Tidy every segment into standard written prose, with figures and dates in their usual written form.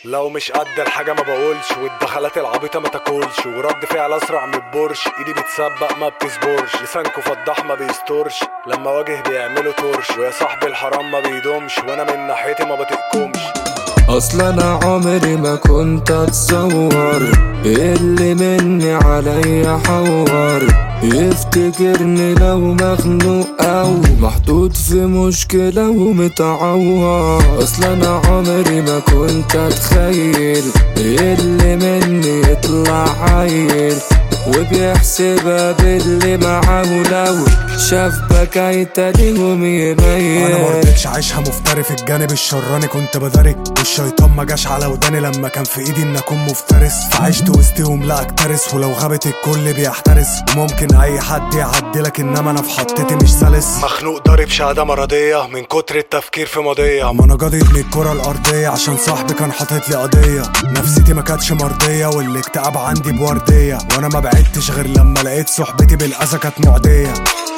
لو مش قد الحاجة ما بقولش، والدخلات العبيطة ما تاكلش، ورد فعل اسرع من البورش، ايدي بتسبق ما بتصبرش، لسانكو فضح ما بيسترش، لما واجه بيعملوا ترش، ويا صاحبي الحرام ما بيدومش، وانا من ناحيتي ما بتقكمش. اصل انا عمري ما كنت اتصور اللي مني عليا حور يفتكرني لو مخنوق او محطوط في مشكلة ومتعور. اصل انا عمري ما كنت اتخيل اللي مني يطلع عيل وبيحسبها باللي معاه، لو شاف بكايته ليهم يميل. انا مرضتش عايشها مفتري في الجانب الشراني، كنت بداري والشيطان ما جاش على وداني لما كان في ايدي ان اكون مفترس، فعشت وسطهم لا اكترس، ولو غابت الكل بيحترس، وممكن اي حد يعدلك انما انا في حطتي مش سلس. مخنوق ضارب شهاده مرضيه من كتر التفكير في ماضيه، ما انا جادد من الكره الارضيه عشان صاحبي كان حاطط لي قضيه، نفسيتي ما كانتش مرضيه والاكتئاب عندي بورديه، وانا ما بعدتش غير لما لقيت صحبتي بالاذى كانت معديه.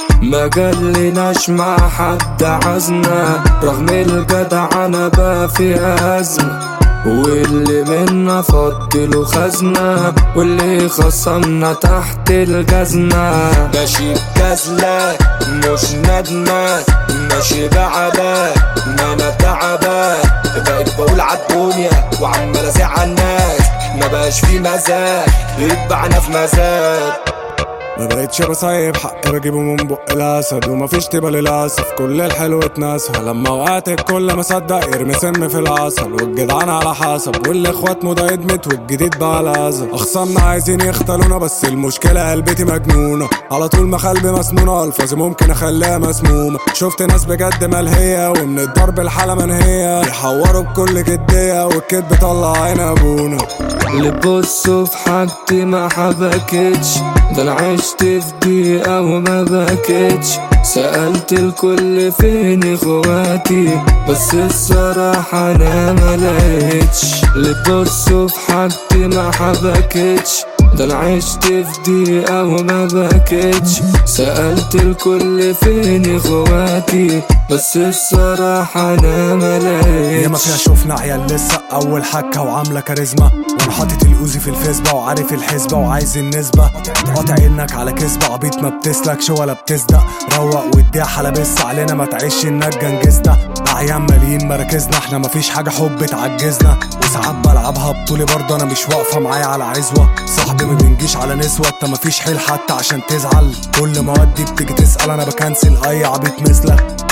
ما قالناش مع حد عزنا رغم الجدع انا بقى في ازمه، واللي منا فضله خزنة، واللي خصمنا تحت الجزمة. ماشي بجزلة مش ندمة، ماشي بعبا ما انا تعبان، بقيت بقول عالدنيا وعمال ازعل الناس، ما بقاش في مزاج اتبعنا في مزاج. ما بقتش بصيب حقي بجيبه من بق الاسد، ومفيش تبقى للاسف كل الحلو اتنسى، لما وقعت الكل ما صدق يرمي سم في العسل، والجدعان على حسب والاخوات مضى ادمت والجديد بقى الاذى. اخصامنا عايزين يختلونا بس المشكله قلبتي مجنونه، على طول ما قلبي مسنونه الفاظي ممكن اخليها مسمومه. شفت ناس بجد ملهيه ومن الضرب الحاله منهيه، بيحوروا بكل جديه والكدب طلع عين ابونا. اللي بصوا في حاجتي ما حبكتش، ده انا عشت في دقيقة وما بكتش، سألت الكل فين اخواتي بس الصراحة انا ما لقيتش. اللي بصوا في حاجتي ما حبكتش، ده انا عشت في دقيقة وما بكتش، سألت الكل فين اخواتي بس الصراحة انا ما لقيتش. ياما فيها شوفنا عيال لسه اول حكة وعاملة كاريزما، وانا حاطط الاوزي في الفيسبا وعارف الحسبة وعايز النسبة، قاطع انك على كذبة عبيط ما بتسلكش ولا بتصدق، روق واديها حلبس علينا ما تعيش انك جنجزنا، اعيان ماليين مراكزنا احنا مفيش حاجة حب تعجزنا، وساعات بلعبها بطولي برضه انا مش واقفة معايا على عزوة، صاحبي ما بنجيش على نسوة انت مفيش حيل حتى عشان تزعل، كل ما ودي بتيجي تسأل انا بكنسل اي عبيط مثلك.